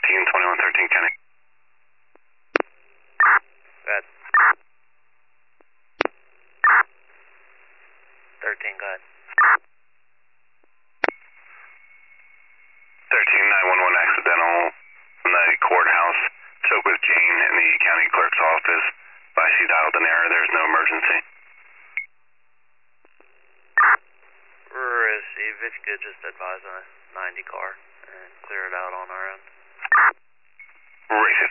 Keegan 2113 County. Good. 13, go ahead. 13911 accidental from the courthouse. Spoke with Jane in the county clerk's office. But she dialed an error. There's no emergency. Receive. If you could just advise on a 90 car and clear it out on our end. Racing.